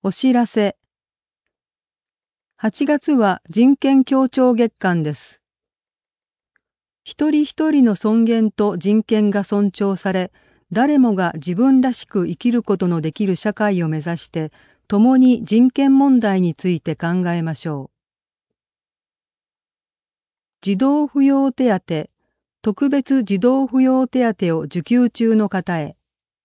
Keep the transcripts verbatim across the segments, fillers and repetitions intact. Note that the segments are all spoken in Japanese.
お知らせ。はちがつは人権協調月間です。一人一人の尊厳と人権が尊重され、誰もが自分らしく生きることのできる社会を目指して、共に人権問題について考えましょう。児童扶養手当、特別児童扶養手当を受給中の方へ。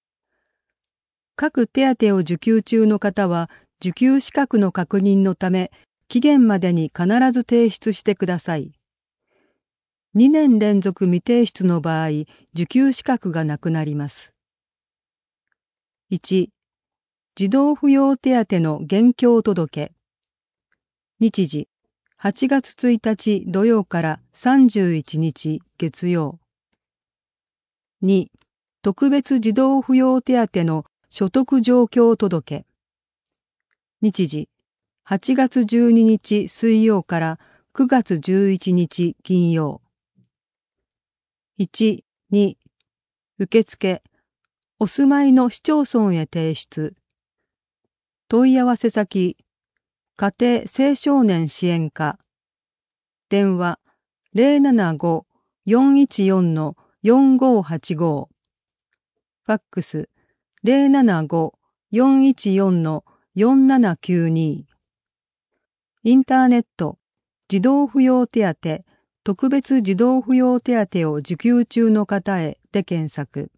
各手当を受給中の方は、受給資格の確認のため、期限までに必ず提出してください。にねん連続未提出の場合、受給資格がなくなります。いち、児童扶養手当の現況届。日時、はちがつついたち土曜からさんじゅういちにち月曜。に、特別児童扶養手当の所得状況届。日時、はちがつじゅうににち水曜からくがつじゅういちにち金曜。いち、に、受付、お住まいの市町村へ提出。問い合わせ先、家庭青少年支援課。電話、ゼロななご よんいちよん よんごはちご。ファックス、ゼロななご よんいちよん よんななきゅうに。インターネット、児童扶養手当、特別児童扶養手当を受給中の方へで検索。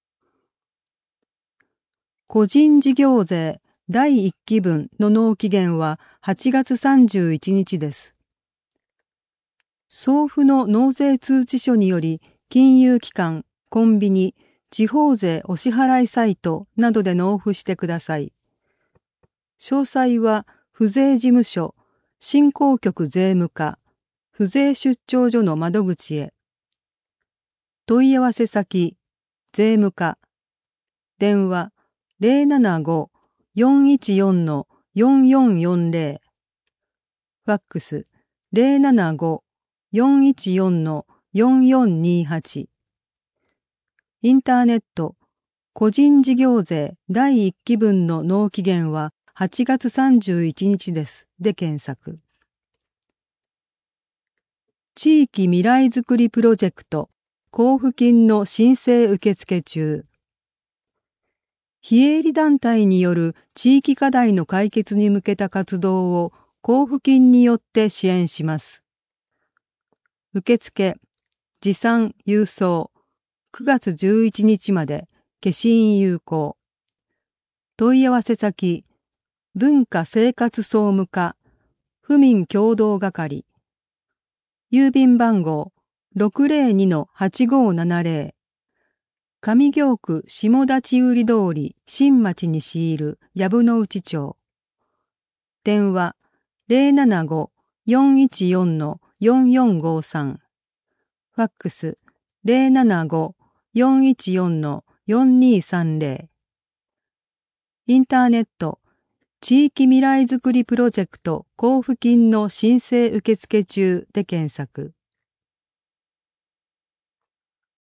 個人事業税だいいっきぶんの納期限ははちがつさんじゅういちにちです。送付の納税通知書により、金融機関、コンビニ、地方税お支払いサイトなどで納付してください。詳細は、府税事務所、振興局税務課、府税出張所の窓口へ。問い合わせ先、税務課。電話、ゼロななご よんいちよん よんよんよんゼロ。ファックス、ゼロななご よんいちよん よんよんにはち。インターネット、個人事業税だいいっきぶんの納期限ははちがつさんじゅういちにちです。で検索。地域未来づくりプロジェクト、交付金の申請受付中。非営利団体による地域課題の解決に向けた活動を交付金によって支援します。受付、持参郵送、くがつじゅういちにちまで、消印有効。問い合わせ先、文化生活総務課、府民協同係。郵便番号 ろくぜろに はちごななぜろ。上京区下立売通り新町西いる藪の内町。電話 ゼロななご よんいちよん よんよんごさん。ファックス ゼロななご よんいちよん よんにさんぜろ。インターネット、地域未来づくりプロジェクト交付金の申請受付中で検索。